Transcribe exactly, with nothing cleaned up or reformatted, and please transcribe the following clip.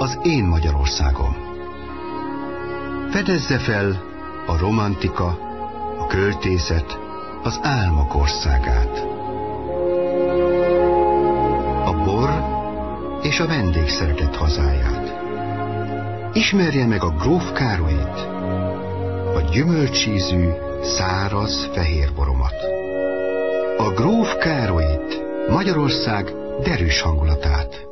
az én Magyarországom. Fedezze fel a romantika, a költészet, az álmok országát. A bor és a vendégszeretett hazáját. Ismerje meg a Gróf Károlyt, a gyümölcsízű, száraz fehérboromat. A Gróf Károlyt, Magyarország derűs hangulatát.